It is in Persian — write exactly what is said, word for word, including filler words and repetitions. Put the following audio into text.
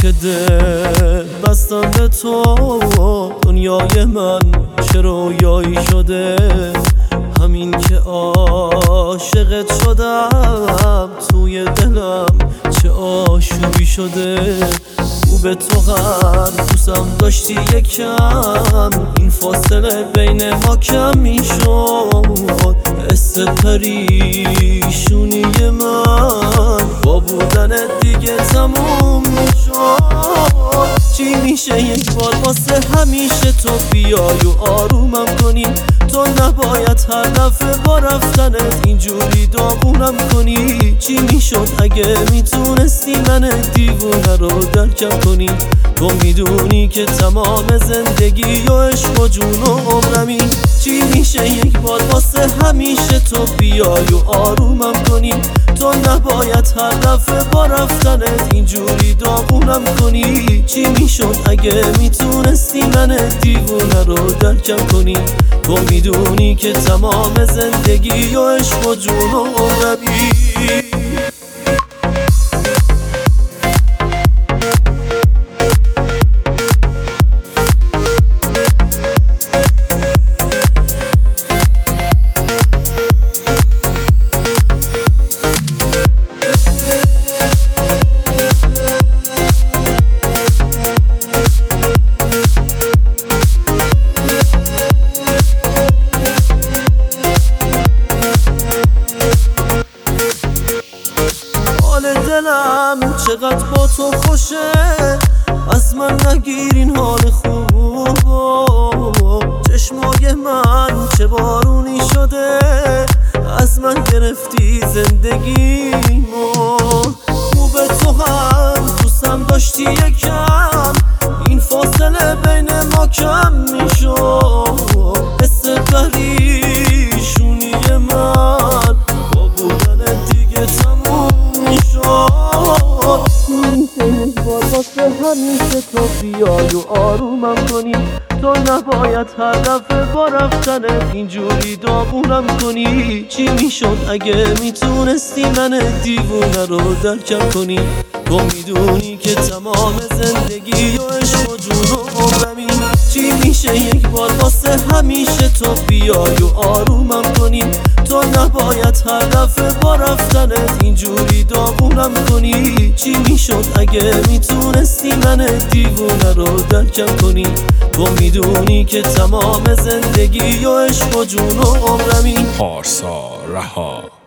که دل بستم به تو، دنیای من چه رویایی شده. همین که عاشقت شدم، توی دلم چه آشوبی شده. او به تو هر دوستم داشتی یکم، این فاصله بین ما کم میشد. حس پریشونی من با بودن دیگه تموم میشد. چی میشه یک بار واسه همیشه تو بیای و آرومم کنی؟ تو نباید هر دفعه با رفتنت اینجوری داغونم کنی. چی میشد اگه میتونستی من دیوونه رو درکم کنی؟ تو میدونی که تمام زندگی و عشق و جون و عمرمی. چی میشه یک بار واسه همیشه تو بیای و آرومم کنی؟ تو نباید هر دفعه با رفتنت اینجوری داغونم کنی. چی میشد اگه میتونستی من دیوونه رو درکم کنی؟ تو میدونی که تمام زندگی و عشق و جون و عمرمی. دلم چقدر با تو خوشه، از من نگیر این حال خوب. چشمای من چه بارونی شده، از من گرفتی زندگیمو. تو به تو هم دوستم داشتی یکم، این فاصله بین ما کم میشد. حس پریشونی من با بودن دیگه تموم واسه همیشه تو بیای و آرومم کنی. تو نباید هر دفعه با رفتنت اینجوری داغونم کنی. چی میشد اگه میتونستی من دیوونه رو درکم کنی؟ تو میدونی که تمام زندگی و عشق و جون و عمرمی. چی میشه یک بار واسه همیشه تو بیای و آرومم کنی؟ تو نباید هر دفعه با رفتنت اینجوری داغونم کنی. چی میشد اگه میتونستی من دیوونه رو درکم کنی؟ تو میدونی که تمام زندگی و عشق و جون و عمرمی. پارسا رها.